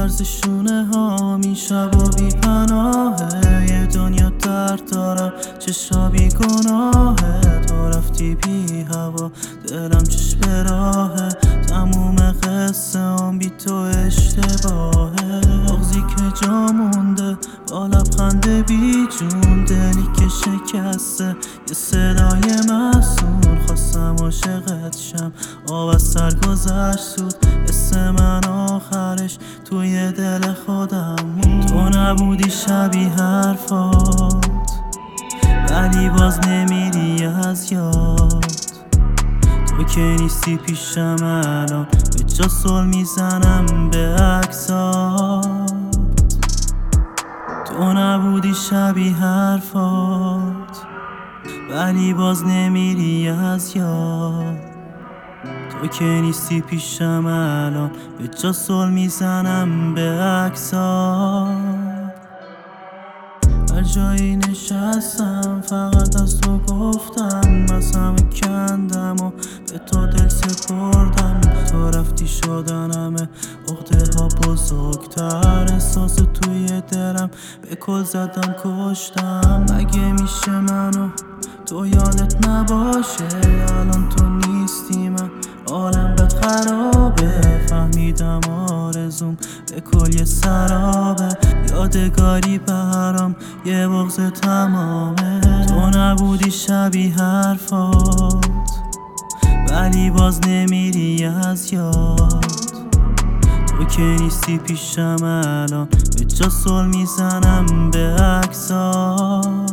لرز شونه ها می شب و بی پناهه. یه دنیا درد دارم چشا بی گناهه. تو رفتی بی هوا دلم چشم راهه. تموم قصه هم بی تو اشتباهه. مغزی که جا مونده با لبخند بی جون. دلی که شکسته یه صدای محزون. خواستم عاشقت شم آب از سر گذشت سود. اسم من آخرش توی دل خودم موند. تو نبودی شبیه حرفات ولی باز نمیری از یاد. تو که نیستی پیشم الان به جا سل میزنم به عکسات. تو نبودی شبیه حرفات ولی باز نمیری از یاد. تو که نیستی پیشم الان به جا سل میزنم به عکسات. هر جایی نشستم فقط از تو گفتم. از همه کندم و به تو دل سپردم. تو رفتی شدن همه عقده ها بزرگتر. احساس توی دلم به کل زدم کشتم. مگه میشه منو تو یادت نباشه؟ الان تو نیستی من عالم به خرابه. فهمیدم آرزوم به کل یه سرابه. یادگاری برام یه بغض تمامه. تو نبودی شبیه حرفات ولی باز نمیری از یاد. تو که نیستی پیشم الان به جا سل میزنم به عکسات.